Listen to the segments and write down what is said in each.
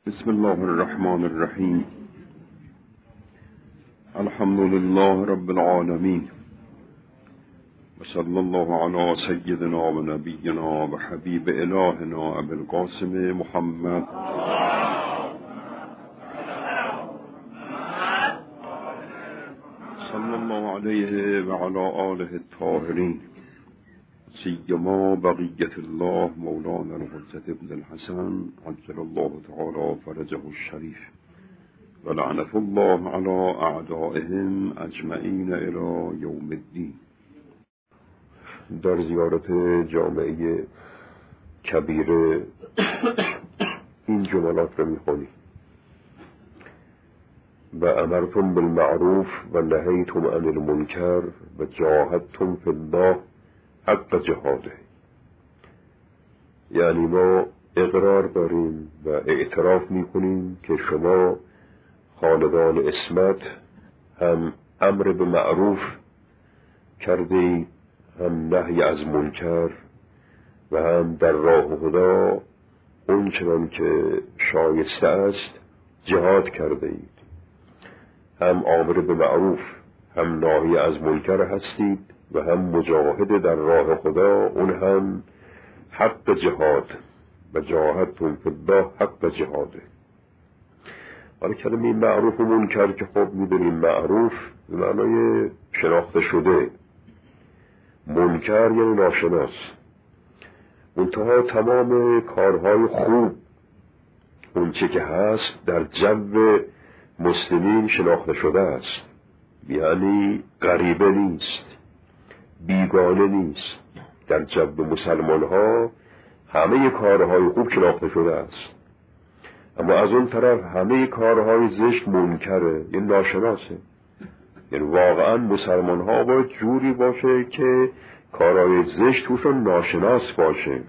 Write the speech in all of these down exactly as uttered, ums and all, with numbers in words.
بسم الله الرحمن الرحیم. الحمد لله رب العالمین و صلی الله علی سیدنا و نبینا و حبیب الهنا ابی القاسم محمد صلی الله علیه و علی آله الطاهرین، سیما بقیت الله مولانا الحجة ابن الحسن عجل الله تعالی فرجه الشریف و لعنت الله علی اعدائهم اجمعین الی یوم الدین. در زیارت جامعه کبیر این جملات را می‌خوانیم: و امرتم بالمعروف و نهیتم عن المنکر و جاهدتم فی الله حق جهاده. یعنی ما اقرار داریم و اعتراف میکنیم که شما خاندان عصمت هم امر به معروف کردید، هم نهی از منکر و هم در راه خدا اون چنان که شایسته است جهاد کردید. هم امر به معروف هم ناهی از منکر هستید و هم مجاهد در راه خدا، اون هم حق جهاد و جاهدتم فی الله حق جهاده. حالا کلمه معروف و منکر که خب میدونیم معروف به معنای شناخته شده، منکر یعنی ناشناس. منتها تمام کارهای خوب اون چه که هست در جو مسلمین شناخته شده است، یعنی غریبه نیست، بیگانه نیست. در جو مسلمان ها همه کارهای خوب شناخته شده است، اما از اون طرف همه کارهای زشت منکره، یعنی ناشناسه. یعنی واقعا مسلمان ها باید جوری باشه که کارهای زشت توشون ناشناس باشه،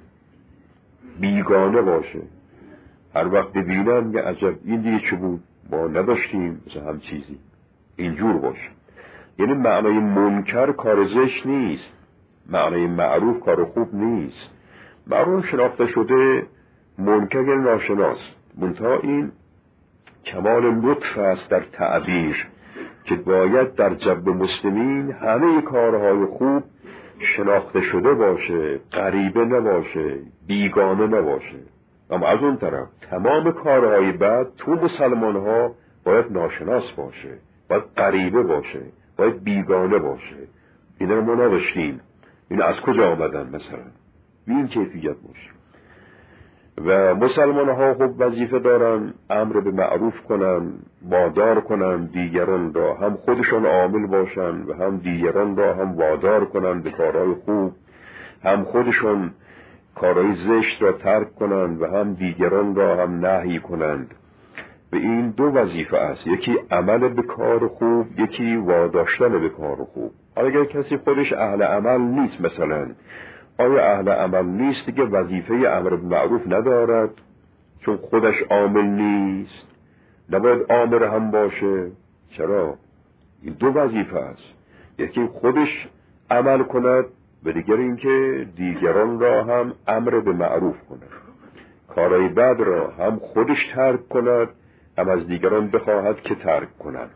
بیگانه باشه. هر وقت ببینن که عجب این دیگه چه بود، ما نداشتیم مثل هم چیزی، اینجور باشه. یعنی معنای منکر کار زشت نیست، معنای معروف کار خوب نیست. معروف شناخته شده، منکر یعنی ناشناس. منتها این کمال لطف است در تعبیر که باید در جو مسلمین همه کارهای خوب شناخته شده باشه، غریبه نباشه، بیگانه نباشه. اما از اون طرف تمام کارهای بد تو مسلمان ها باید ناشناس باشه، باید غریبه باشه، باید بیگانه باشه. اینا رو ما نداشتیم. اینا از کجا آمدن؟ مثلا این کیفیت باشه. و مسلمان ها خب وظیفه دارن امر به معروف کنن، وادار کنن دیگران را، هم خودشون عامل باشن و هم دیگران را هم وادار کنن به کارهای خوب، هم خودشون کارهای زشت را ترک کنند و هم دیگران را هم نهی کنند. و این دو وظیفه است، یکی عمل به کار خوب، یکی واداشتن به کار خوب. اگر کسی خودش اهل عمل نیست، مثلا آیا اهل عمل نیست دیگه وظیفه امر به معروف ندارد؟ چون خودش عامل نیست نباید آمر هم باشه؟ چرا؟ این دو وظیفه است، یکی خودش عمل کند و دیگر این که دیگران را هم امر به معروف کند. کارهای بد را هم خودش ترک کند، هم از دیگران بخواهد که ترک کنند.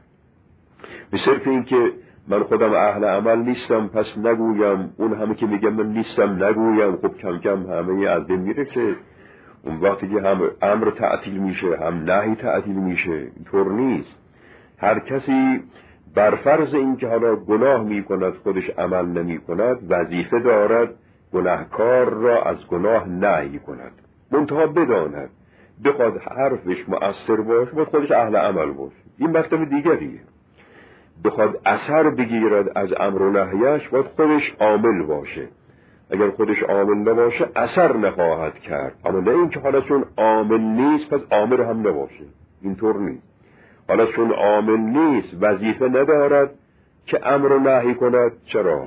به صرف این که من خودم اهل عمل نیستم پس نگویم، اون همه که میگم من نیستم نگویم، خب کم کم همه از بین میره که اون وقتی که هم امر تعطیل میشه هم نهی تعطیل میشه. اینطور نیست. هر کسی بر فرض این که حالا گناه میکند خودش عمل نمی کند، وظیفه دارد گناهکار را از گناه نهی کند. منتها بداند بخواد حرفش مؤثر باشه باید خودش اهل عمل باشه، این مطلب دیگریه. بخواد اثر بگیرد از امر و نهیش باید خودش عامل باشه. اگر خودش عامل نباشه اثر نخواهد کرد. اما نه این که حالا چون عامل نیست پس عامل هم نباشه، اینطور نیست. حالا چون عامل نیست وظیفه ندارد که امر و نهی کند. چرا؟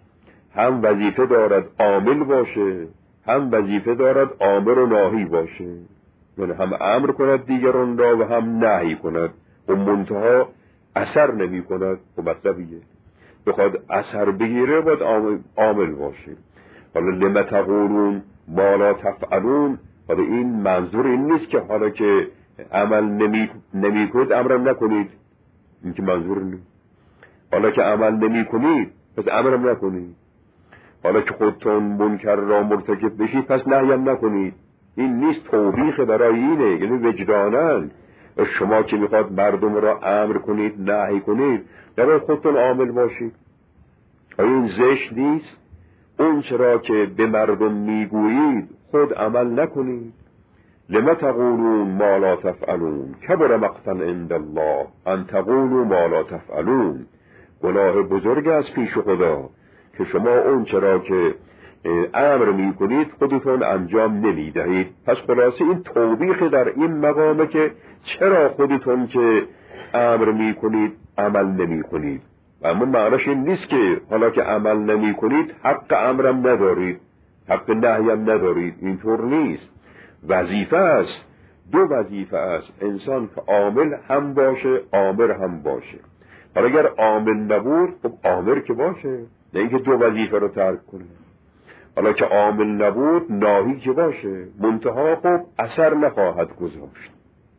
هم وظیفه دارد عامل باشه، هم وظیفه دارد آمر و ناهی باشه. یعنی هم امر کند دیگران را و هم نهی کند و منتها اثر نمی کند. و مطلبیه بخواد اثر بگیره باید عامل باشه. حالا لم تقولون ما لا تفعلون، حالا این منظور این نیست که حالا که عمل نمی, نمی کنید امرم نکنید، این که منظور نیست. حالا که عمل نمی کنید پس امرم نکنید، حالا که خودتون منکر را مرتکب بشید پس نهیم نکنید. این نیست، توبیخ برای اینه، یعنی وجدانن شما که میخواد مردم را امر کنید نهی کنید در خودتون عامل باشید. آیا این زشت نیست؟ اون چرا که به مردم میگویید خود عمل نکنید. لما تقولون ما لا تفعلون کبر مقتا عند الله ان تقولوا ما لا تفعلون. گناه بزرگ از پیش خدا که شما اون چرا که امر میکنید خودتون انجام نمیدهید. پس خلاصه این توبیخ در این مقامه که چرا خودتون که امر میکنید عمل نمیکنید. اما معناش این نیست که حالا که عمل نمیکنید حق امرم ندارید، حق نهیم ندارید. اینطور نیست. وظیفه است، دو وظیفه است، انسان که عامل هم باشه آمر هم باشه. حالا اگر عامل نبود خب آمر که باشه، نه اینکه دو وظیفه رو ترک کنه. حالا که عامل نبود ناهی که باشه، منتها خب اثر نخواهد گذاشت.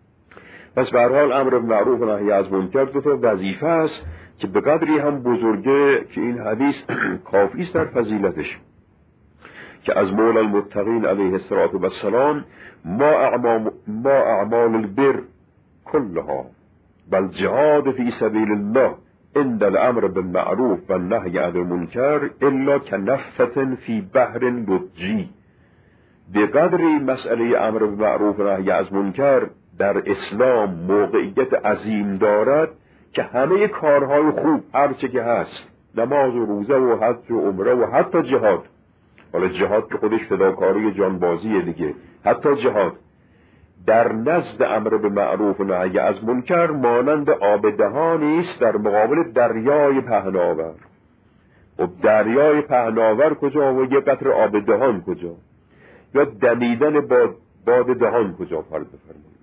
پس به هر حال امر معروف و نهی از منکر دو تا وظیفه است که به قدری هم بزرگه که این حدیث کافی است در فضیلتش، که از مولا المتقین علیه الصلاة والسلام ما اعمال, ما اعمال البر كلها بل جهاد فی سبیل الله عند الامر بالمعروف و النهی عن المنکر الا کنفة فی بحر لجی. به قدری مسئله امر بالمعروف و نهی از منکر در اسلام موقعیت عظیم دارد که همه کارهای خوب هرچه که هست، نماز و روزه و حج و عمره و حتی جهاد، حالا جهاد که خودش فداکاری جانبازیه دیگه، حتی جهاد در نزد امر به معروف و نهی از منکر مانند آب دهانی است در مقابل دریای پهناور. و دریای پهناور کجا و یه قطره آب دهان کجا، یا دمیدن باد, باد دهان کجا فرض بفرمایید.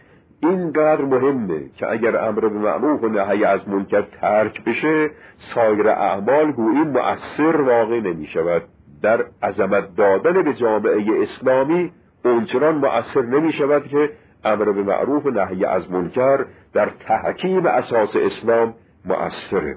اینقدر مهمه که اگر امر به معروف و نهی از منکر ترک بشه سایر اعمال گویی مؤثر واقع نمی شود. در عظمت دادن به جامعه اسلامی اونچنان مؤثر نمی شود که امر به معروف و نهی از منکر در تحکیم اساس اسلام مؤثره.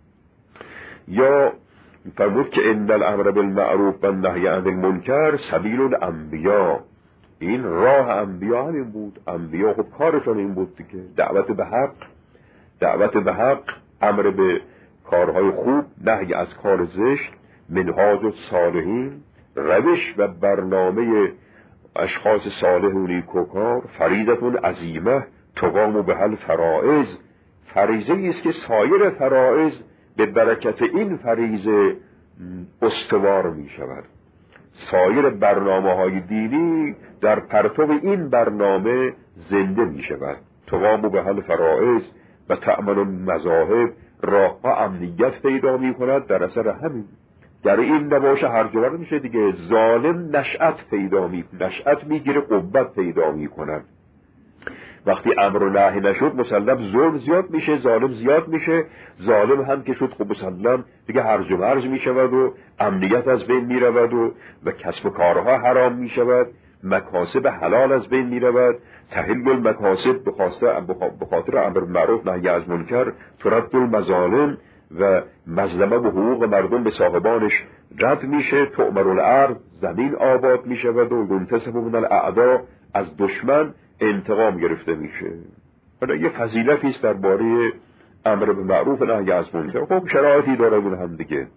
یا فرمود که ان الامر بالمعروف و النهی عن المنکر سبیل الانبیاء، این راه انبیا همین بود. انبیا خب کارشون این بود که دعوت به حق، دعوت به حق، امر به کارهای خوب، نهی از کار زشت، منهاج الصالحین، روش و برنامه اشخاص صالح و نیکوکار، فریضتون عظیمه تقام به الفرائض، فریضه است که سایر فرائض به برکت این فریضه استوار می شود. سایر برنامه های دینی در پرتو این برنامه زنده می شود. تقام به الفرائض و تأمن المذاهب، راه ها امنیت پیدا می کند در اثر همین. در این نباشه هر جور میشه دیگه، ظالم نشأت پیدا می نشأت میگیره، قوت پیدا می کند. وقتی امر و نهی نشد مسلم ظلم زیاد میشه، ظالم زیاد میشه. ظالم هم که شد خب مسلم دیگه هرج و مرج میشود و امنیت از بین میرود و و کسب و کارها حرام میشود، مکاسب حلال از بین میرود. تحل المکاسب به خاطر امر معروف نهی از منکر ترد المظالم، و مظلمه و حقوق مردم به صاحبانش رد میشه. تؤمر الارض، زمین آباد میشود و ينتصب من الاعداء، از دشمن انتقام گرفته میشه. حالا یه فضیلتی است درباره امر به معروف و نهی از منکر. خب شرایطی داره اون هم دیگه،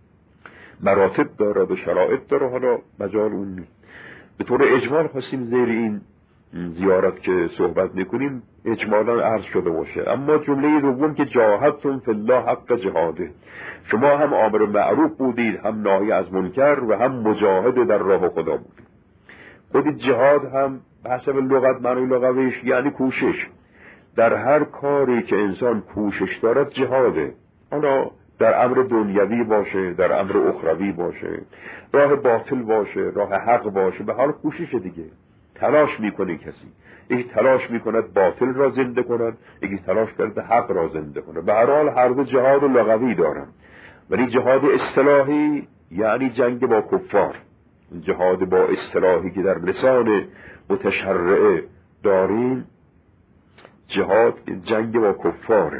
مراتب داره و شرایط داره، حالا مجال اون نیست. به طور اجمال خواستیم زیر این زیارت که صحبت میکنیم اجمالا عرض شده باشه. اما جمله دوم که جاهدتم فی الله حق جهاده، شما هم امر معروف بودید، هم ناهی از منکر و هم مجاهد در راه خدا بودید. خود جهاد هم به حسب لغت معنی لغویش یعنی کوشش. در هر کاری که انسان کوشش دارد جهاده، حالا در امر دنیوی باشه، در امر اخروی باشه، راه باطل باشه، راه حق باشه، به حال کوشش دیگه. تلاش میکنه کسی، یکی تلاش میکند باطل را زنده کند، یکی تلاش کرده حق را زنده کند. به هر حال هر دو جهاد لغوی دارن، ولی جهاد اصطلاحی یعنی جنگ با کفار. جهاد با اصطلاحی که در لسان متشرعه داریم جهاد جنگ با کفاره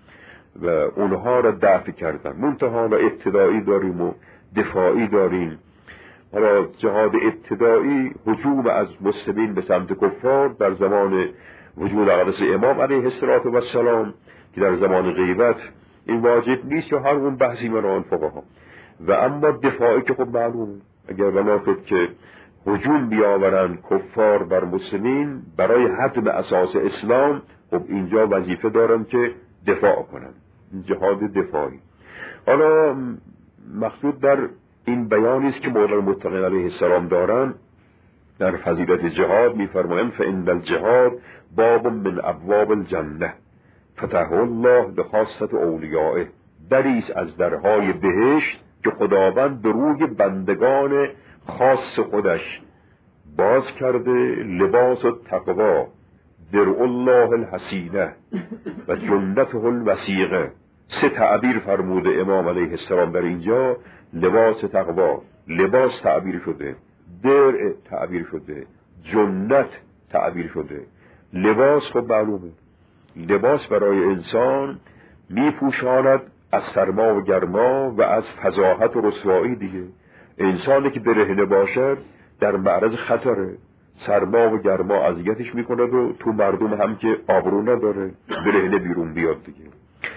و اونها را دفع کردن. منتها ابتدایی داریم و دفاعی داریم. حالا جهاد ابتدایی هجوم از مسلمین به سمت کفار در زمان وجود اقدس امام علیه السلام که در زمان غیبت این واجب نیست یا هر اون بحثی من آن فقها. و اما دفاعی که خب معلومه اگر بنافد که هجوم بیاورن کفار بر مسلمین برای هدم اساس اسلام، خب اینجا وظیفه دارن که دفاع کنن، جهاد دفاعی. حالا مقصود در این بیانی است که مولا المتقین علیه السلام دارن در فضیلت جهاد، میفرمایند فإن الجهاد باب من ابواب الجنه فتح الله بخاصة اولیائه، دریست از درهای بهشت که خداوند به روی بندگان خاص خودش باز کرده. لباس التقوا درع الله الحسینه و جنته الوثیقه. سه تعبیر فرموده امام علیه السلام در اینجا. لباس تقوا، لباس تعبیر شده، درع تعبیر شده، جنت تعبیر شده. لباس خب معلومه، لباس برای انسان میپوشاند از سرما و گرما و از فضاحت و رسوایی دیگه. انسانی که برهنه باشد در معرض خطره، سرما و گرما اذیتش میکنه و تو مردم هم که آبرو نداره برهنه بیرون بیاد دیگه.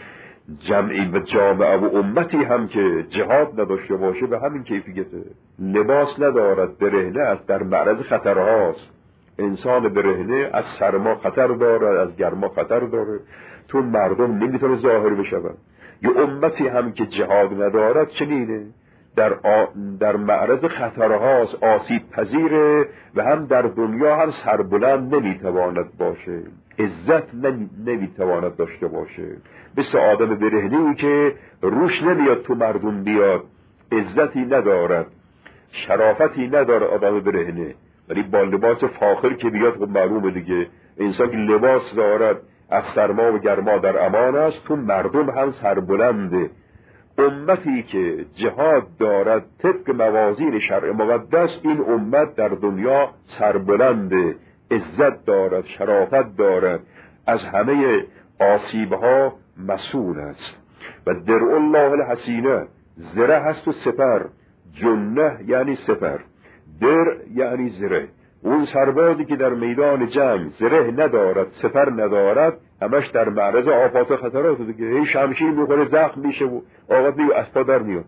جمعی و جامعه و امتی هم که جهاد نداشته باشه به همین کیفیته، لباس ندارد، برهنه است، در معرض خطرهاست. انسان برهنه از سرما خطر داره، از گرما خطر داره، تو مردم نمیتونه ظاهر بشود. یه امتی هم که جهاد ندارد چنینه، در, آ... در معرض خطرهاست، آسیب پذیره و هم در دنیا هم سربلند نمیتواند باشه، عزت نمی... نمیتواند داشته باشه. مثل آدم برهنه‌ای که روش نمیاد تو مردم بیاد، عزتی ندارد، شرافتی نداره آدم برهنه. ولی با لباس فاخر که بیاد خب معلومه دیگه، انسان که لباس دارد از سرما و گرما در امان است، تو مردم هم سربلنده. امتی که جهاد دارد طبق موازین شرع مقدس، این امت در دنیا سربلنده، عزت دارد، شرافت دارد، از همه آسیبها مسئول است. و درع الله الحسینه، زره هست و سپر، جنه یعنی سپر، درع یعنی زره. اون سربازی که در میدان جنگ زره ندارد، سپر ندارد، همش در معرض آفات خطرات دیگه، هی شمشیر میخوره زخم میشه و آقا دیگه از پا در میاد.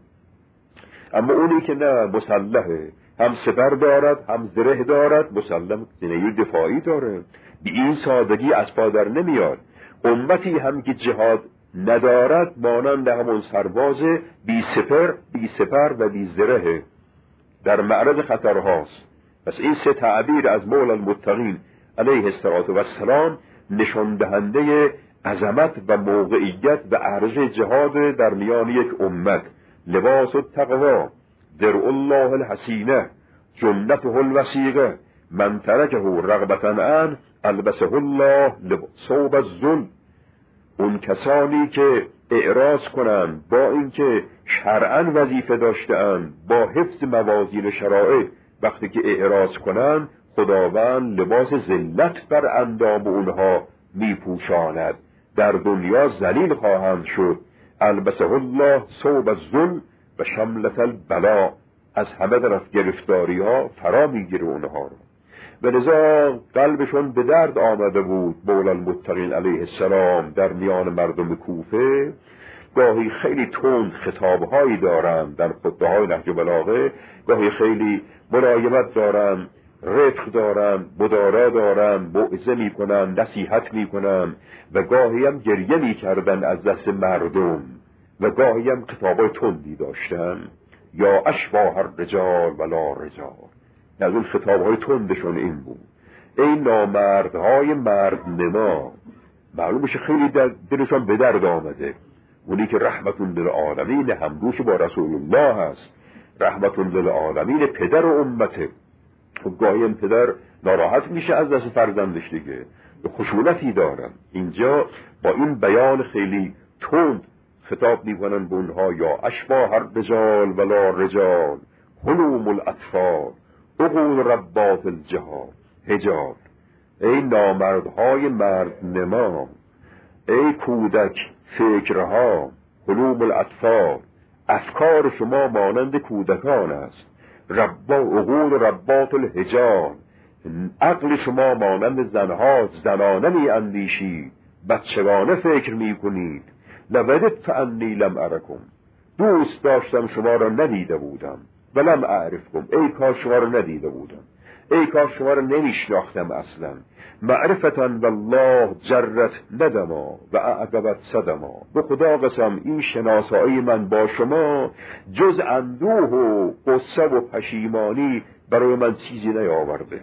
اما اونی که نه، مسلحه، هم سپر دارد هم زره دارد، مسلم زینه‌ی دفاعی داره، به این سادگی از پا در نمیاد. امتی هم که جهاد ندارد مانند همون سرباز بی سپر بی سپر و بی زره، در معرض خطرهاست. پس این سه تعبیر از مولا المتقین علیه السلام نشان دهنده عظمت و موقعیت و ارج جهاد در میان یک امت. لباس التقوا درع الله الحسینه جنته الوثیقه من ترکه رغبة عنه البسه الله ثوب الذل. اون کسانی که اعراض کنند با اینکه شرعاً وظیفه داشته‌اند، با حفظ موازین شرائع، وقتی که اعراض کنند خداوند لباس ذلت بر اندام اونها میپوشاند، در دنیا ذلیل خواهند شد. البسه الله ثوب الذل و شملة البلاء، از همه طرف گرفتاری ها فرا میگیره اونها رو. و لذا قلبشون به درد آمده بود مولا المتقین علیه السلام در میان مردم کوفه. گاهی خیلی تند خطابهایی دارن در خطبه های نهج بلاغه، گاهی خیلی ملایمت دارن، رفق دارن، مدارا دارن، موعظه میکنن، نصیحت میکنن، و گاهی هم گریه میکردن از دست مردم، و گاهی هم خطابای تندی داشتن. یا اشباح الرجال ولا رجال، از اون خطابهای تندشون این بود: ای نامردهای مرد نما. معلوم بشه خیلی دلشون به درد آمده. اونی که رحمت للعالمین همدوش با رسول الله هست، رحمت للعالمین پدر و امته. خب گاهی این پدر ناراحت میشه از دست فرزندش دیگه، به خشونتی دارن. اینجا با این بیان خیلی تند خطاب میکنن به اونها: یا اشباح الرجال ولا رجال حلوم الاطفال عقول ربات الجهاد حجاب. ای نامردهای مرد نما، ای کودک فکرها، حلوم الاطفال، افکار شما مانند کودکان است. ربا عقول ربات الحجال، عقل شما مانند زنها زنانه می اندیشید، بچگانه فکر می کنید. لوددت انی لم ارکم، دوست داشتم شما را ندیده بودم. ولم اعرفکم، ای کاش شما را ندیده بودم، ای کاش شما را نمیشناختم اصلا. معرفتا والله جرت ندما و اعقبت صدما، به خدا قسم این شناسایی من با شما جز اندوه و غصه و پشیمانی برای من چیزی نیاورده.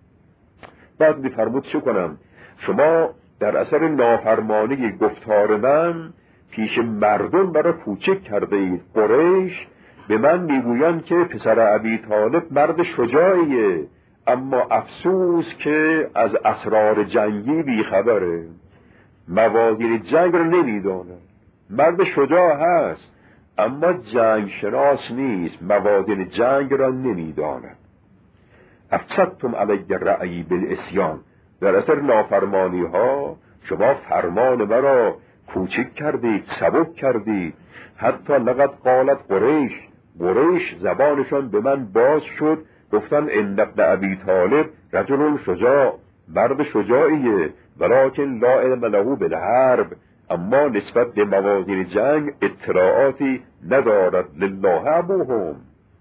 بعد می‌فرمود چه کنم؟ شما در اثر نافرمانی گفتار من پیش مردم برای کوچک کرده اید. قریش به من میگویند که پسر ابی طالب مرد شجاعیه، اما افسوس که از اسرار جنگی بیخبره، موازین جنگ رو نمیدونه. مرد شجاع هست اما جنگ شناس نیست، موازین جنگ را نمیدونه. افسدتم علی الرأی بالعصیان، در اثر نافرمانی ها شما فرمان مرا کوچک کردید، سبک کردید. حتی لقد قالت قریش، قریش زبانشان به من باز شد، گفتن ان ابن ابی طالب رجل شجاع، مرد شجاعیه، ولکن لا علم له بالحرب، اما نسبت به موازین جنگ اطلاعاتی ندارد. لله ابوهم،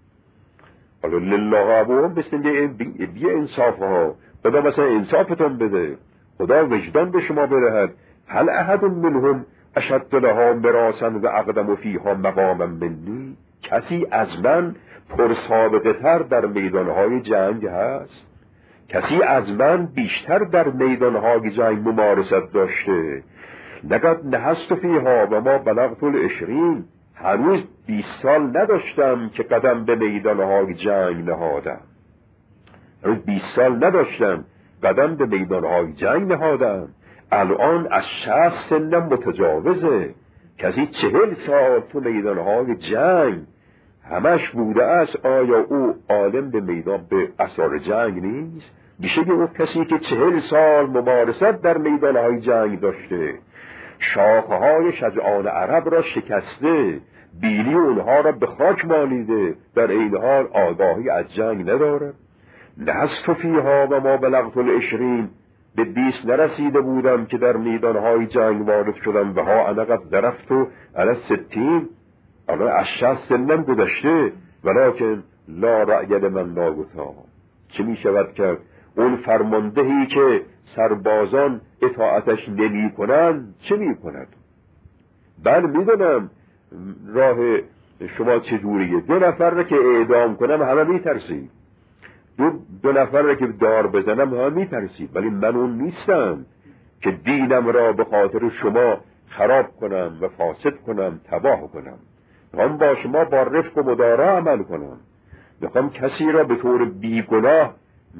حالا لله ابوهم مثل بی انصاف ها، خدا مثلا انصافتون بده، خدا وجدان به شما بدهد. هل احد منهم اشد لها مراسا و اقدم فیها مقاما منی، کسی از من پرسابقه تر در میدانهای جنگ هست؟ کسی از من بیشتر در میدانهای جنگ ممارست داشته؟ لقد نهست فیها و ما بلغت العشرین، هنوز بیست سال نداشتم که قدم به میدانهای جنگ نهادم، هنوز بیست سال نداشتم قدم به میدانهای جنگ نهادم. الان از شصت سنم متجاوزه. کسی چهل سال تو میدانهای جنگ همش بوده است، آیا او عالم به میدان به اسرار جنگ نیست؟ میشه که او کسی که چهل سال ممارست در میدانهای جنگ داشته، شاخه‌های شجعان عرب را شکسته، بیلی اونها را به خاک مالیده، در این حال آگاهی از جنگ نداره. نهست فیها و ما بلغت العشرین، به بیست نرسیده بودم که در میدانهای جنگ وارد شدم. و ها انا قد ضربت علی الستین، انا از شصت سنم گذشته. ولکن لا رأی لمن لا وطا، چه می شود کرد؟ اون فرماندهی که سربازان اطاعتش نمی کنند چه می کند؟ بله میدونم راه شما چجوریه. دو نفر را که اعدام کنم همه می ترسید، دو, دو نفر را که دار بزنم همه می ترسید، ولی من اون نیستم که دینم را به خاطر شما خراب کنم و فاسد کنم، تباه کنم. میخوام با شما با رفق و مدارا عمل کنم، میخوام کسی را به طور بیگناه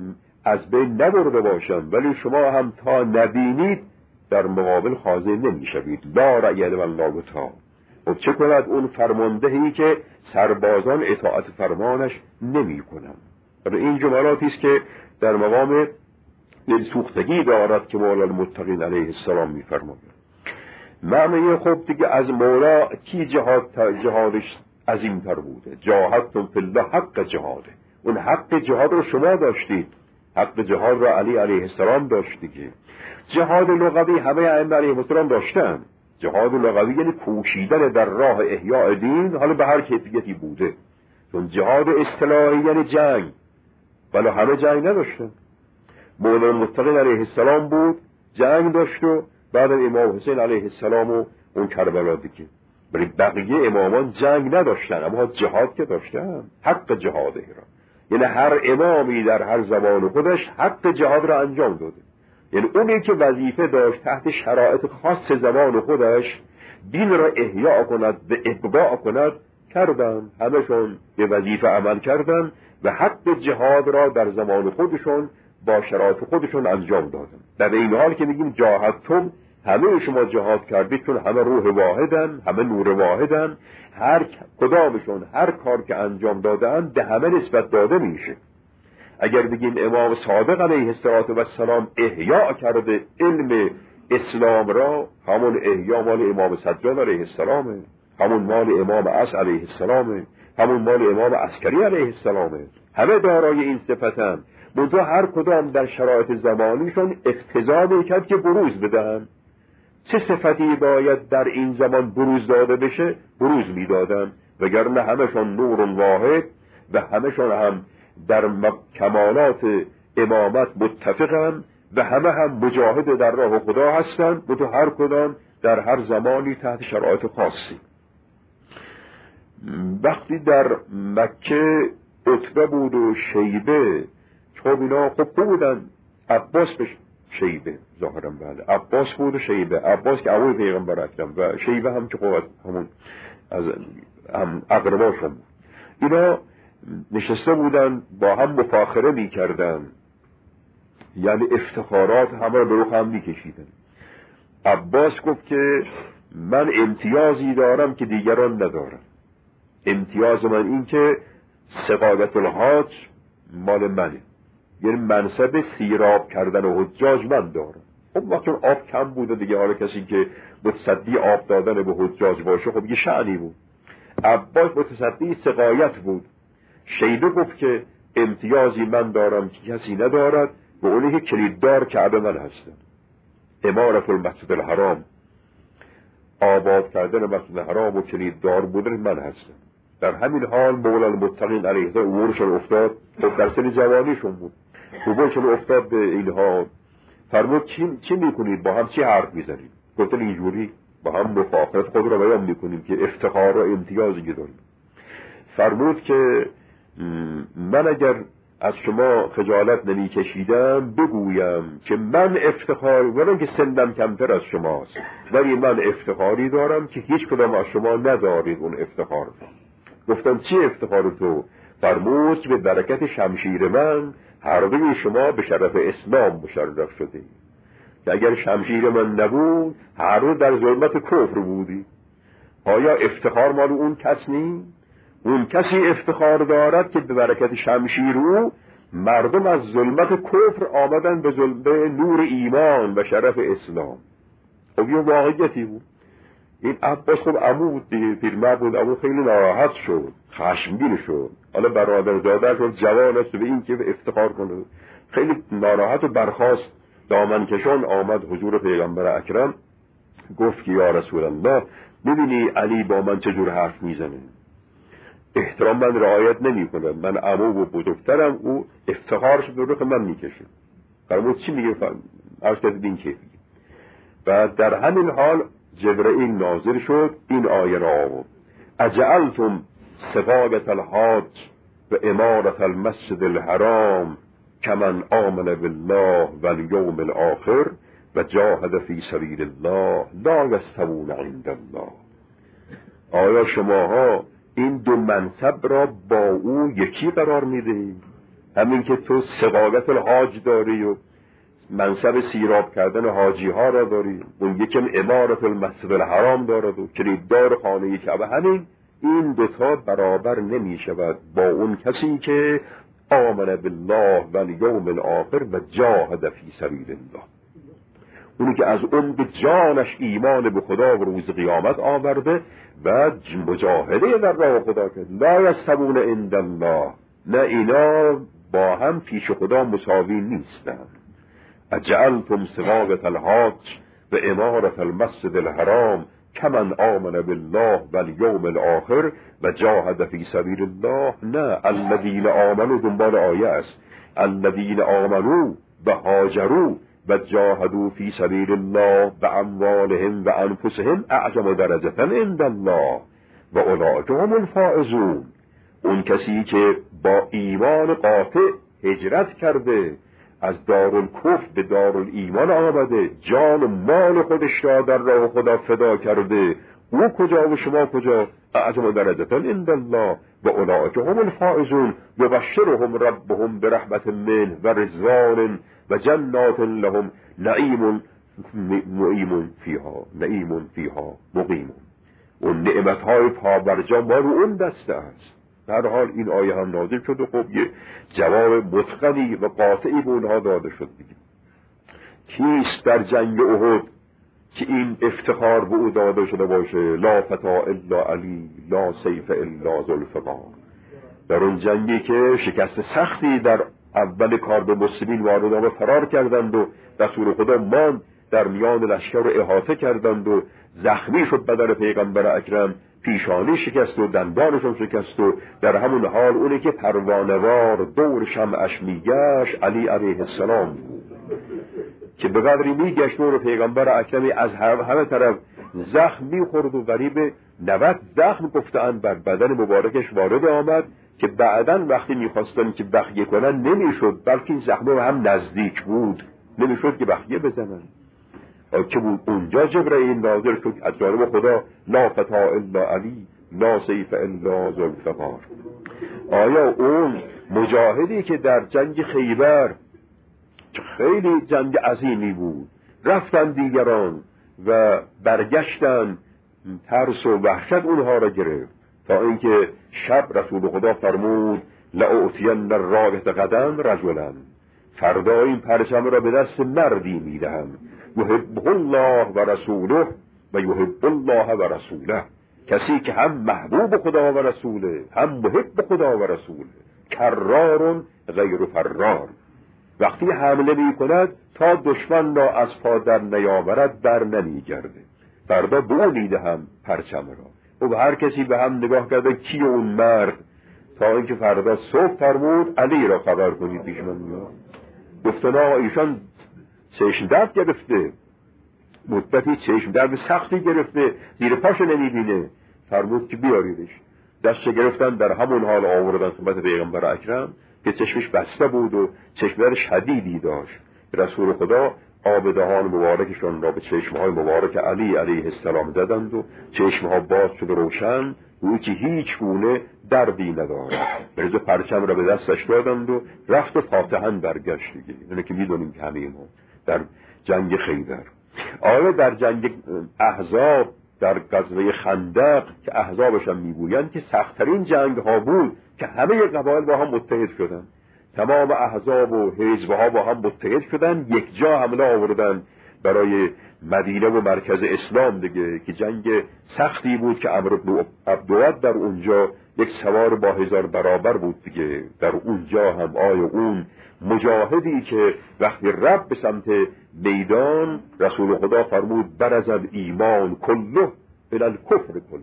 از بین نبرده باشم، ولی شما هم تا نبینید در مقابل خاضع نمیشوید. لا رأی لمن لا وطا. خب چه کند اون فرماندهی که سربازان اطاعت فرمانش نمی کنند؟ این جملاتی است که در مقام دلسوختگی دارد که مولا المتقین علیه السلام می‌فرماید. معنی خب دیگه از مولا کی جهاد جهادش عظیم‌تر بوده؟ جاهدتم فی الله حق جهاده، اون حق جهاد رو شما داشتید، حق جهاد را علی علیه السلام داشت دیگه. جهاد لغوی همه ائمه علیهم السلام داشتن. جهاد لغوی یعنی کوشیدن در راه احیاء دین، حالا به هر کیفیتی بوده. چون جهاد اصطلاحی یعنی جنگ، ولی همه جنگ نداشتن. مولا المتقین علیه السلام بود جنگ داشت و بعد امام حسین علیه السلام و اون کربلا دیگه. ولی بقیه امامان جنگ نداشتن، اما جهاد که داشتن، حق جهاده را. یعنی هر امامی در هر زمان خودش حق جهاد را انجام داده. یعنی اونی که وظیفه داشت تحت شرایط خاص زمان خودش دین را احیاء کند و ابقاء کند، کردن، همشون به وظیفه عمل کردن و حق جهاد را در زمان خودشون با شرایط خودشون انجام دادن. در این حال که میگیم جاهدتم، همه شما جهاد کردید، چون همه روح واحدن، همه نور واحدن، هر کدامشون هر کار که انجام دادن به همه نسبت داده میشه. اگر بگیم امام صادق علیه السلام احیا کرده علم اسلام را، همون احیا مال امام سجاد علیه السلامه، همون مال امام عصر علیه السلامه، همون مال امام عسکری علیه السلامه. همه دارای این صفتن، منتها هر کدام در شرایط زمانیشون اقتضا میکرد که بروز بدن. چه صفتی باید در این زمان بروز داده بشه بروز میدادن، وگرنه همشون نور واحد و همشون هم در کمالات امامت متفقن و همه هم مجاهد در راه خدا هستند، منتها هر کدام در هر زمانی تحت شرایط خاصی. وقتی در مکه عتبه بود و شیبه، خب اینا خب بودن، عباس به شیبه ظاهرا بله عباس بود و شیبه، عباس که عموی پیغمبر اکرم و شیبه هم که خب همون از هم اقرباشون بود. اینا نشسته بودن با هم مفاخره می کردن، یعنی افتخارات همه رو به رخ هم می کشیدن. عباس گفت که من امتیازی دارم که دیگران ندارم، امتیاز من این که سقادت الحاج مال منه، یعنی منصب سیراب کردن و حجاج من دارم. خب وقتی آب کم بوده دیگه، حالا کسی که متصدی آب دادن به حجاج باشه خب یه شأنی بود. عباس متصدی سقایت بود. شیبه گفت که امتیازی من دارم که کسی ندارد و اونی که کلیددار کعبه من هستم، امارت المسجد الحرام، آباد کردن مسجد الحرام و کلیددار بودن من هستم. در همین حال مولا المتقین علیه السلام امورشون افتاد، خب در سن جوانیشون بود، امورشون افتاد به اینها. فرمود چی, چی میکنید با هم، چی حرف میزنید؟ گفتن اینجوری با هم مفاخرت خود را بیان میکنیم که افتخار و امتیازی داریم. فرمود که من اگر از شما خجالت نمی کشیدم بگویم که من افتخار، ولن که سنم کمتر از شماست، ولی من افتخاری دارم که هیچ کدام از شما ندارید اون افتخار. گفتم چی افتخار تو؟ فرمود به برکت شمشیر من هر دوی شما به شرف اسلام مشرف شده، که اگر شمشیر من نبود هر دو در ظلمت کفر بودی. آیا افتخار مال اون کس نیست؟ اون کسی افتخار دارد که به برکت شمشیر او مردم از ظلمت کفر آمدن به, به نور ایمان و شرف اسلام. خب یه واقعیتی بود. این عباس خب عمو بود دیگه، پیرمرد بود، عمو خیلی ناراحت شد، خشمگین شد. حالا برادرزاده شد، جوان است، به این که افتخار کنه خیلی ناراحت و برخاست. دامن کشان آمد حضور پیغمبر اکرم، گفت که یا رسول الله ببینی علی با من چجور حرف میزنه، احترام من رعایت نمی کنه، من عمو و بزرگترم، او افتخارش به رخ من میکشه. فرمود چی میگه؟ عرض کرد این که و در همین حال جبرئیل نازل شد، این آیه را آورد: اجعلتم سقایة الحاج و امارة المسجد الحرام کمن آمن بالله و الیوم الاخر و جاهد فی سبیل الله لا یستوون عند الله. آیا شماها این دو منصب را با او یکی قرار میدهید؟ همین که تو سقایة الحاج داری و منصب سیراب کردن حاجی ها را داری، اون یکم امارت المسجد الحرام دارد و کلیددار خانه کعبه، همین این دوتا برابر نمی شود با اون کسی که آمن بالله و الیوم الاخر و جاهد فی سبیل الله، اونی که از عمق جانش ایمان به خدا و روز قیامت آورده و مجاهده در راه خدا کرد. لا یستوون عند الله، نه اینا با هم پیش خدا مساوی نیستند. اجعلتم سقایة الحاج و امارة المسجد الحرام کمن آمن بالله و الیوم الاخر و جاهد فی سبیل الله. نه، الذین آمنوا دنبال آیه است، الذین آمنوا و هاجروا و جاهدوا فی سبیل الله و اموالهم و انفسهم اعظم درجة عند الله و اولئک هم الفائزون. اون کسی که با ایمان قاطع هجرت کرده، از دارالکفر به دارالایمان آمده، جان و مال خودش را در راه خدا فدا کرده، او کجا و شما کجا؟ اعظم درجة عند الله و اولئک هم الفائزون یبشرهم ربهم برحمة منه و رضوان و جنات لهم نعیم مقیم فیها نعیم فیها مقیم. اون نعمتهای پابرجا ما رو اون دسته است. در حال این آیه هم نازل شد و خب یه جواب متقنی و قاطعی به اونها داده شد دیگه. کیست در جنگ احد که این افتخار به او داده شده باشه؟ لا فتا الا علی، لا سیف الا ذوالفقار. در اون جنگی که شکست سختی در اول کار به مسلمین وارد آمد، فرار کردند و رسول خدا ماند در میان لشکر رو احاطه کردند و زخمی شد بدن پیغمبر اکرم، پیشانی شکست و دندانشون شکست و در همون حال اونی که پروانه‌وار دور شمعش میگشت علی علیه السلام بود که به قدری میگشت نور پیغمبر اکرمی از همه طرف زخم میخورد و غریب نوت زخم گفتند بر بدن مبارکش وارد آمد که بعداً وقتی میخواستن که بخیه کنن نمیشد، بلکه این زخمه به هم نزدیک بود، نمیشد که بخیه بزنن. که بود اونجا جبرئیل نازل شد از جانب خدا لا فتا الا علی، لا سیف الا ذوالفقار. آیا اون مجاهدی که در جنگ خیبر خیلی جنگ عظیمی بود رفتن دیگران و برگشتن، ترس و وحشت اونها را گرفت تا اینکه شب رسول خدا فرمود لأعطین الرایة غدا رجلا، فردا این پرچم را به دست مردی میدهم یحبه الله و رسوله و یحب الله و رسوله، کسی که هم محبوب خدا و رسوله هم محب خدا و رسوله، کرار غیر فرار، وقتی حمله می کند تا دشمن را از پا در نیاورد بر نمی گرده. فردا به اون میدهم پرچم را. و هر کسی به هم نگاه کرده کی اون مرد، تا اینکه فردا صبح فرمود علی را خبر کنید پیش من میاد. گفتن آقا ایشان چشم درد گرفته، مدتی چشم درد سختی گرفته، زیر پاشو نمیبینه. فرمود که بیاریدش. دست گرفتن در همون حال آوردن خدمت پیغمبر اکرم که چشمش بسته بود و چشم درد شدیدی داشت. رسول خدا آب دهان مبارکشان را به چشمهای مبارک علی علیه السلام زدند و چشمها باز شد روشن، او که هیچ گونه دردی ندارد. برز پرچم را به دستش دادند و رفت و فاتحاً برگشت دیگه. اینه که میدونیم که همه ما در جنگ خیبر. آیا در جنگ احزاب، در غزوه خندق که احزابش هم میگویند که سخت‌ترین جنگ ها بود که همه قبایل با هم متحد شدن، تمام احزاب و حزب‌ها با هم متحد شدن، یک جا حمله آوردن برای مدینه و مرکز اسلام دیگه، که جنگ سختی بود که عمرو بن عبدود در اونجا یک سوار با هزار برابر بود دیگه. در اونجا هم آیا اون مجاهدی که وقتی رفت به سمت میدان رسول خدا فرمود برزد ایمان کله الی الکفر کله،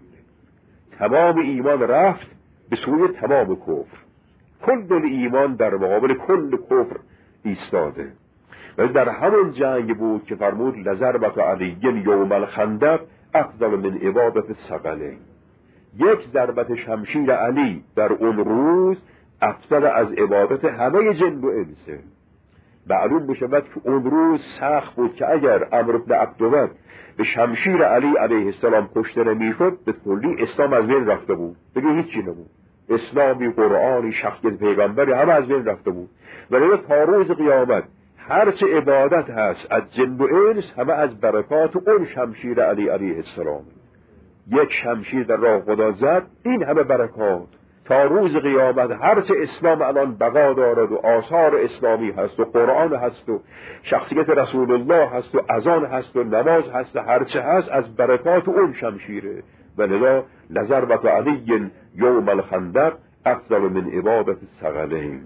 تمام ایمان رفت به سوی تمام کفر، کل ایمان در مقابل کل کفر ایستاده. و در همون جنگ بود که فرمود لضربة علی یوم الخندق افضل من عبادة الثقلین، یک ضربت شمشیر علی در اون روز افضل از عبادت همه جن و انسه. معلوم بشود که اون روز سخت بود که اگر عمرو بن عبدود به شمشیر علی علیه السلام کشته نمیشد به کلی اسلام از بین رفته بود، دیگه هیچی نبود. اسلامی، قرآنی، شخصیت پیغمبری همه از بین رفته بود. ولی تا روز قیامت هر چه عبادت هست از جن و انس همه از برکات اون شمشیر علی علیه السلام. یک شمشیر در راه خدا زد، این همه برکات تا روز قیامت هر چه اسلام الان بقا دارد و آثار اسلامی هست و قرآن هست و شخصیت رسول الله هست و اذان هست و نماز هست و هر چه هست از برکات اون شمشیره. و لذا لضربة علی یوم الخندق افضل من عبادة الثقلین.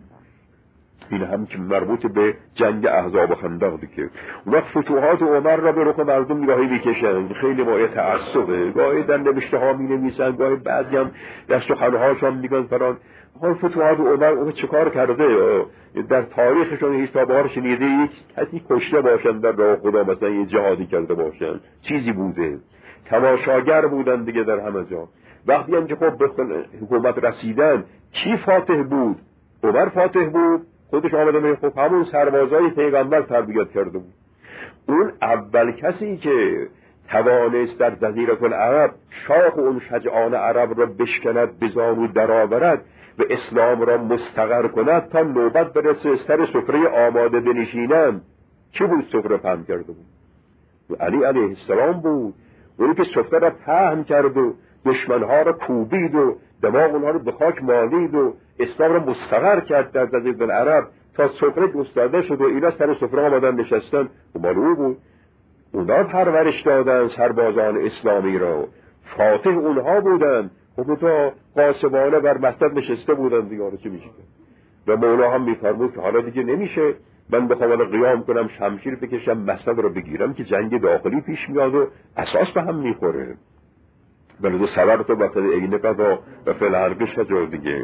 این هم که مربوط به جنگ احزاب و خندق دیگه. وقت فتوحات عمر را به رخ مردم گاهی میکشن، خیلی مایه تعصبه، گاهی در نوشته ها می نویسن، گاهی بعضی هم در سخنهاش هم میگن فران. حال فتوحات عمر اون چه کار کرده؟ در تاریخشون هیچ تا بار شنیده یک کسی کشته باشن در راه خدا، مثلا یه جهادی کرده باشن، چیزی بوده. تماشاگر بودن دیگه در همه جا. وقتی هم که خب به حکومت رسیدن کی فاتح بود؟ عمر فاتح بود، خودش آمده می خب همون سربازای پیغمبر تربیت کرده بود. اون اول کسی که توانست در جزیره العرب شاخ اون شجعان عرب را بشکند، بزانو درآورد و اسلام را مستقر کند تا نوبت برسه سر سفره آماده بنشینند. کی بود سفره پهن کرده بود؟ و علی علیه السلام بود. اونی که سفره را پهن کرد و دشمنها را کوبید و دماغ اونها رو به خاک مالید و اسلام رو مستقر کرد در جزیره العرب تا سفره گسترده شد و اینا سر سفره آمدن نشستن و مال او بود. اونا پرورش دادن سربازان اسلامی را، فاتح اونها بودن. خب تا قاسمانه بر مسجد نشسته بودن دیگه، چه میشه؟ و مولا هم میفرمود که حالا دیگه نمیشه من بخوام الان قیام کنم شمشیر بکشم مسجد رو بگیرم که جنگ داخلی پیش میاد و اساس به هم میخوره. بلکه سبب تو وقت عین قضا و فعل حرقش جای دیگه.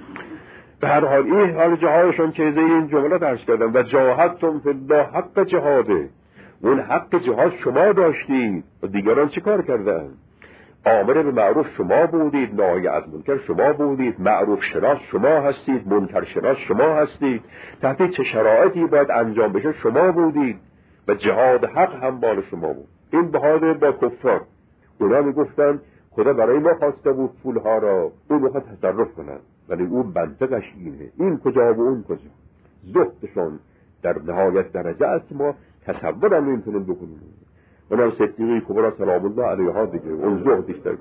به هر حال این حال جهادشون که این جمله درس کردم و جاهدتم فی الله حق جهاده، اون حق جهاد شما داشتید و دیگران چی کار کردن؟ آمر به معروف شما بودید، ناهی از منکر شما بودید، معروف شناس شما هستید، منکر شناس شما هستید، تحت چه شرایطی باید انجام بشه شما بودید و جهاد حق هم مال شما بود. این بهادر با کفار اونا میگفتن خدا برای ما خواسته بود پولها را، اون میخواد تصرف کنن، ولی اون منطقش اینه، این کجا و اون کجا. زهدشون در نهایت درجه است ما تصور هم نمیتونیم بکنیم. اونم صدیقی کبرا سلام الله علیها دیگه، اون زهدش در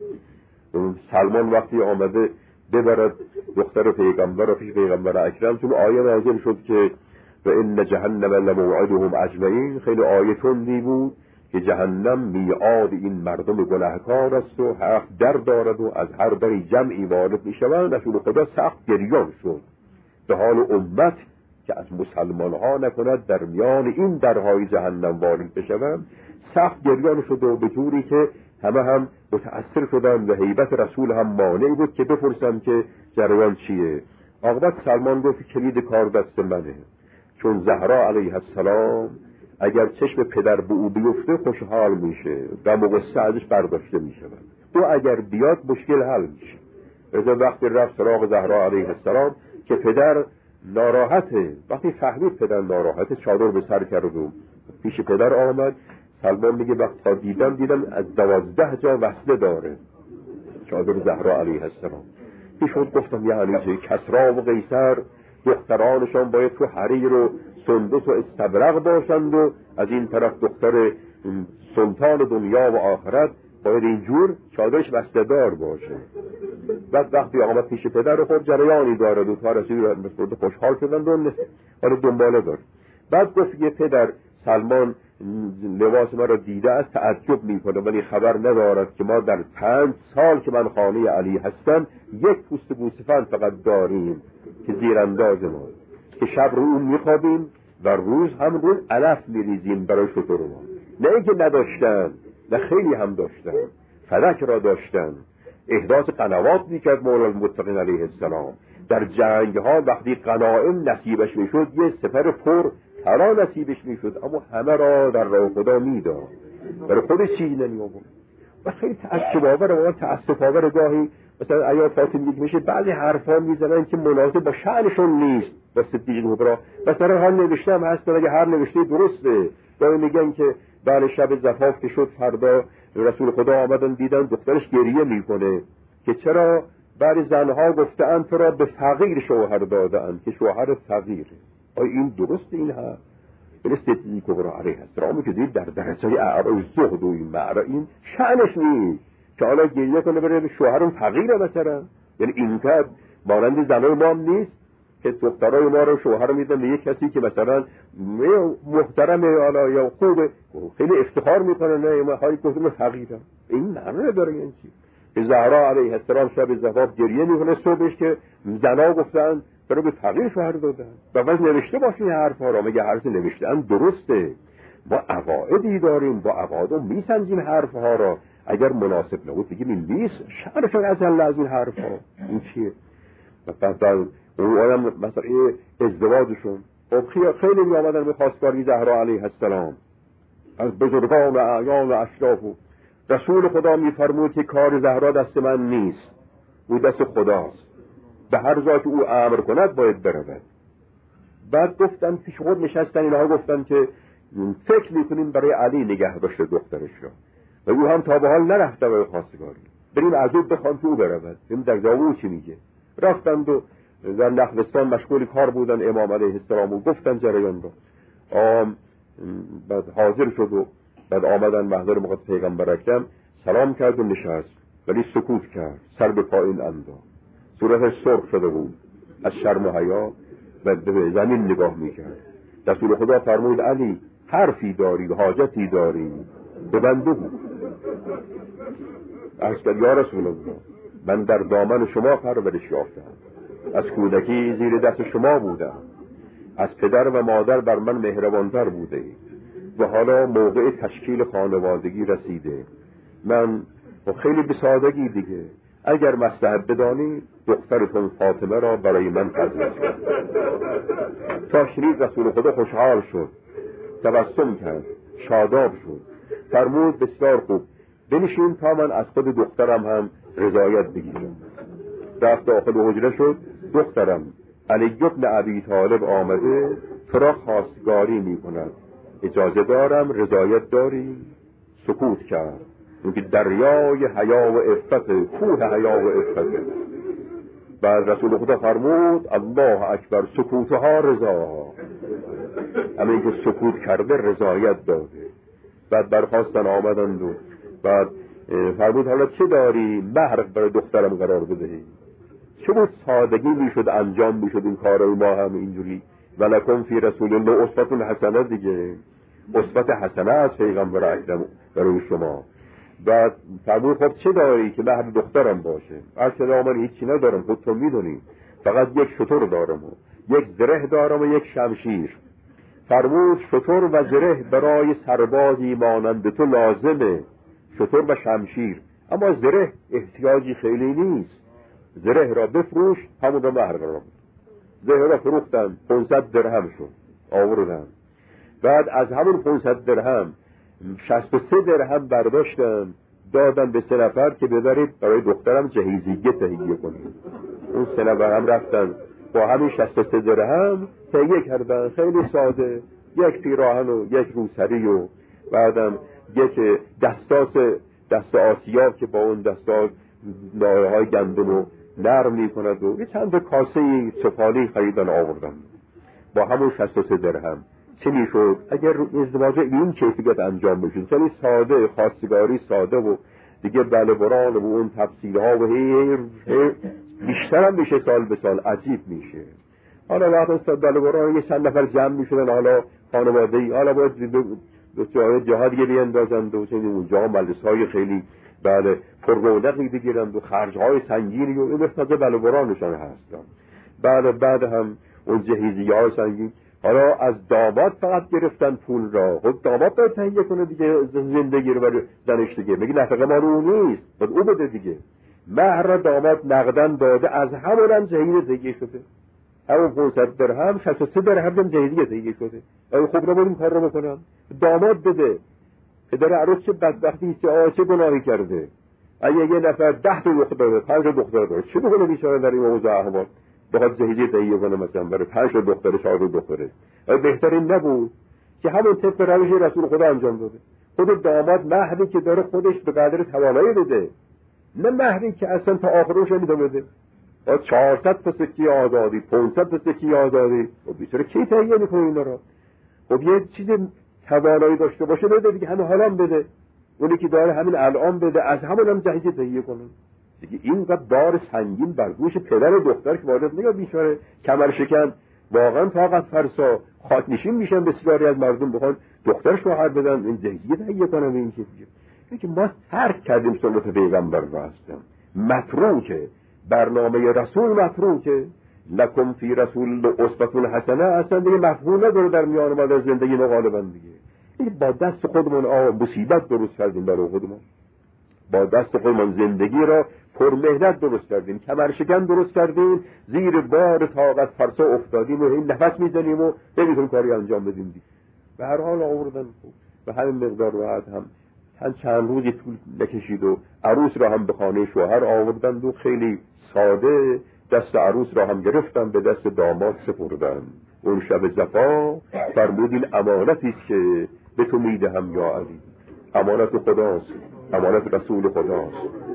کجا. سلمان وقتی آمده ببرد دختر پیغمبر را پیش پیغمبر اکرم، چون آیه نازل شد که و ان جهنم لموعدهم اجمعین، خیلی آیه تندی بود که جهنم میعاد این مردم گناهکار است و حق در دارد و از هر دری جمعی وارد میشوند. رسول خدا سخت گریان شد به حال امت که از مسلمان ها نکند در میان این درهای جهنم وارد بشوند. سخت گریان شد و به جوری که همه هم متأثر شدن و هیبت رسول هم مانع بود که بپرسن که جریان چیه. عاقبت سلمان گفت کلید کار دست منه، چون زهرا علیه السلام اگر چشم پدر به او بیفته خوشحال میشه و مقصه ازش برداشته میشه، او اگر بیاد مشکل حل میشه. از وقتی رفت سراغ زهرا علیه السلام که پدر ناراحته، وقتی فهمید پدر ناراحته چادر به سر کرد و پیش پدر آمد. سلمان میگه وقت تا دیدم دیدم از دوازده جا وصله داره چادر زهرا علیه السلام. پیش خود گفتم یعنی چه؟ کسرا و قیصر دخترانشان باید تو حریر و سندس و استبرق باشند و از این طرف دختر سلطان دنیا و آخرت باید اینجور چادرش وصله دار باشه. بعد وقتی آمد پیش پدر خود جریانی داره، دو تا رسول خوشحال شدند و حالا دنباله دار. بعد گفت یه پدر سلمان لباس ما را دیده است تعجب میکنه ولی خبر ندارد که ما در پنج سال که من خانه علی هستم یک پوست گوسفند فقط داریم که زیرانداز ما، که شب رو اون میخوابیم و روز هم رو علف میریزیم برای شتر ما. نه اینکه نداشتن، نه خیلی هم داشتن، فلک را داشتن. احداث قنوات میکرد مولا المتقین علیه السلام. در جنگ ها وقتی غنایم نصیبش میشد یه سپر پر ترا نصیبش میشد، اما همه را در راه خدا میداد، برای خودش چیزی نمی آورد. و خیلی تعجب آور و تأسف آور گاهی مثلا ایا فاطمی میشه بعضی حرفا میزنن که مناسب با شأنشون نیست. با صدیق کبرا مثلا هر نوشتم هست اگه هر نوشته درسته، گاهی میگن که بعد شب زفاف که شد فردا رسول خدا آمدن دیدن دخترش گریه میکنه که چرا بعضی زنها گفتن تو را به فقیر شوهر دادن که شوهر فقیره. آیا این درست این ها؟ این صدیق کبرا علیه السلام که دید در درجه اعلی زهد و این معرا این شأنش نیست که حالا گریه کنه بره شوهرم فقیره مثلا. یعنی این که مانند زنای ما هم نیست که دخترای ما رو شوهر میدن به یک کسی که مثلا محترمه حالا یا خوبه، خیلی افتخار میکنه نه ما های گفتم فقیرم. این معنی نداره. این چی که زهرا علیه السلام شب زفاف گریه میکنه صبحش که زنا گفتن برای به فقیر شوهر دادن و واسه نوشته باشه این حرفا رو. مگه حرف نوشتن درسته؟ ما عقایدی داریم، با عقایدم میسنجیم حرفها را. اگر مناسب نبود بگیم این نیست، شرشون از الله از این حرفها. این چیه؟ مثلا اون آدم مثلا ازدواجشون خب خیلی می آمدن به خواستگاری زهرا علیه السلام از بزرگان و اعیان و اشراف. رسول خدا میفرمود که کار زهرا دست من نیست، او دست خداست، به هر جا که او امر کند باید برود. بعد گفتن پیش خود نشستن اینها گفتن که فکر میکنیم برای علی نگه داشته دخترش را و او هم تا به حال نرفته به خواستگاری، بریم از او بخوان که او برود، بریم در جواب او چی میگه. رفتند و در نخلستان مشغول کار بودن امام علیه السلام و گفتن جریان را. آم بعد حاضر شد و بعد آمدن محضر مقدس پیغمبر اکرم سلام کرد و نشست. ولی سکوت کرد، سر به پایین انداخت، صورتش سرخ شده بود از شرم و حیا و به زمین نگاه میکرد. رسول خدا فرمود علی حرفی داری، حاجتی داری، به بنده بود. عرض کرد یا رسول الله من در دامن شما پرورش یافتم، از کودکی زیر دست شما بودم، از پدر و مادر بر من مهربانتر بوده و حالا موقع تشکیل خانوادگی رسیده. من خیلی بسادگی دیگه اگر مصلحت بدانی دخترتون فاطمه را برای من تزویج کن. تا شنید رسول خدا خوشحال شد، تبسم کرد، شاداب شد، فرمود بسیار خوب بنشین تا من از خود دخترم هم رضایت بگیرم. رفت داخل حجره شد، دخترم علی بن ابی طالب آمده تو را خواستگاری می کند، اجازه دارم رضایت داری؟ سکوت کرد، اینکه دریای حیا و عفت، کوه حیا و عفت. بعد رسول خدا فرمود الله اکبر، سکوتها رضاها، اما اینکه سکوت کرده رضایت داده. بعد برخواستن آمدند و بعد فرمود حالا چه داری مهر برای دخترم قرار بدهی؟ چه بود سادگی میشد انجام میشد این کارای ما هم اینجوری. ولکم فی رسول الله اسوة حسنه دیگه، اسوة حسنه از پیغمبر اکرم برای شما. بعد فرمود خب چه داری که مهر دخترم باشه؟ اصلا من هیچی ندارم، خودتون میدونی، فقط یک شتر دارم و یک زره دارم و یک شمشیر. فرمود شتر و زره برای سربازی مانند تو لازمه، شتر و شمشیر، اما زره احتیاجی خیلی نیست. زره را بفروش، همون را مهر قرار بود. زره را فروختن، پانصد درهم شد، آوردن. بعد از همون پانصد درهم شصت و سه درهم برداشتن دادن به سه نفر که ببرید برای دخترم جهیزیه تهیه کنید. اون سه نفر هم رفتن با همین شصت و سه درهم تهیه کردن، خیلی ساده، یک پیراهن و یک روسری و بعدم یک دستاس دست آسیاب که با اون دستاس نایه های گندم و نرم می کند و یه چند کاسه سفالی خریدن آوردن با همون شصت و سه درهم. چه می شد اگر ازدواج این کیفیت انجام بشید؟ خیلی ساده، خواستگاری ساده و دیگه بله بران و اون تفصیلها و هی هی بیشتر هم میشه سال به سال عجیب میشه. حالا وقت استاد بله بران یه چند نفر جمع میشدن، حالا خانواده‌ای، حالا باید دو جای جهاد دیگه بیندازند و چنین اونجا مجلس‌های خیلی بله پر رونقی بگیرند و خرج‌های سنگینی و این افتاده بله برانشان هستن. بله بعد هم اون جهیزیه‌های سنگین. حالا از داماد فقط گرفتن پول را، خود داماد باید تهیه کنه دیگه زندگی رو برای زنش دیگه، میگه نفقه مال اون نیست، باید او بده دیگه. مهر را داماد نقدن داده، از همون هم جهیز تهیه شده، همون پانصد درهم شصت و سه درهم هم جهیزی تهیه شده. ای خوب رو بریم کار رو بکنم، داماد بده. پدر عروس چه بدبختی است، آه چه گناهی کرده. اگه یه نفر ده تا دختر داره، پنج تا دختر داره، چه بکنه بیچاره در این موضوع احوال؟ بخواد جهیزی تهیه کنه مثلا برای پنج تا دختر، چهار تا دختره. بهترین نبود که همون طبق روش رسول خدا انجام داده. خود داماد مهری که داره خودش به قدر توانایی بده، نه مهری که اصلا تا آخرش نمیده بده. چهارصد تا سکه آزادی، پانصد تا سکه آزادی، خب بیچاره کی تهیه میکنه اینا رو؟ خب یه چیز توانایی داشته باشه بده دیگه، همین حالا بده، اونی که داره همین الان بده، از همون هم جهیزی تهیه کنه دیگه. اینقدر بار سنگین بر دوش پدر و دختر که وارد نگاه بیچاره کمر شکن، واقعا طاقت فرسا، خاک نشین میشن بسیاری از مردم بخوان دختر شوهر بدن، این جهیزی تهیه کنن. این چیزی که ما ترک کردیم سنت پیغمبر رو هستم، متروکه، برنامه رسول متروکه. لکم فی رسول اسوة حسنه اصلا دیگه مفهوم نداره در میان ما در زندگی ما غالبا دیگه. این با دست خودمون آه مصیبت درست کردیم برای خودمون، با دست خودمون زندگی را پر مهنت درست کردیم، کمر شکن درست کردیم، زیر بار طاقت فرسا افتادیم و این نفس میزنیم و نمیتونیم کاری انجام بدیم دیگه. به هر حال آوردن خوب به همین مقدار راحت هم چند چند روزی طول نکشید و عروس را هم به خانه شوهر آوردند و خیلی ساده دست عروس را هم گرفتن به دست داماد سپردن. اون شب زفا فرمود این امانتی است که به تو میدهم یا علی، امانت خداست، امانت رسول خداست.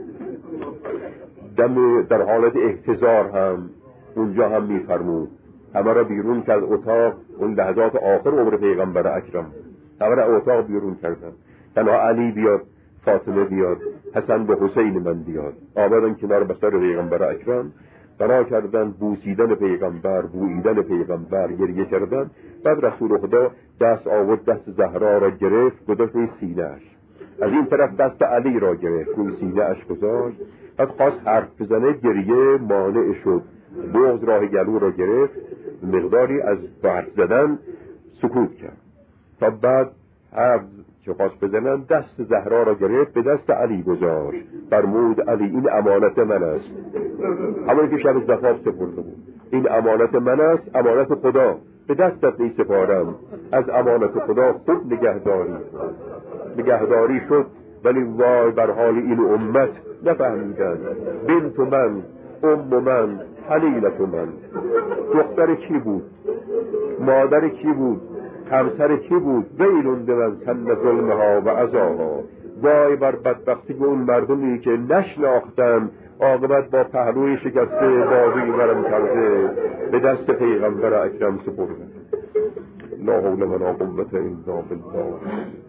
دم در حالت احتضار هم اونجا هم میفرمود همه را بیرون کرد اتاق، اون لحظات آخر عمر پیغمبر اکرم همه را اتاق بیرون کردن، تنها علی بیاد، فاطمه بیاد، حسن به حسین من بیاد. آمدن کنار بستر پیغمبر اکرم، بنا کردن بوسیدن پیغمبر، بوییدن پیغمبر، گریه کردن. بعد رسول خدا دست آورد، دست زهرا را گرفت گذاشت روی سینه‌اش، از این طرف دست علی را گرفت روی سینه‌اش گذاشت. بعد خواست حرف بزنه، گریه مانع شد، بغض راه گلو را گرفت، مقداری از حرف زدن سکوت کرد. تا بعد حرف که خواست بزنن دست زهرا را گرفت به دست علی گذاشت، فرمود علی این امانت من است، همون که شب زفاف سپرده بود. این امانت من است، امانت خدا، به دستت می سپارم، از امانت خدا خود نگهداری. نگهداری شد، ولی وای بر حال این امت نفهمیدن. بنت من، ام من، حلیلت من. دختر کی بود؟ مادر کی بود؟ همسر کی بود؟ ویلون به من سن ظلمها و عذاها. وای بر بدبختی اون مردمی که نشناختن، عاقبت با پهلوی شکسته، بازوی ورم کرده، به دست پیغمبر اکرم سپردن. لا حول ولا قوة الا بالله.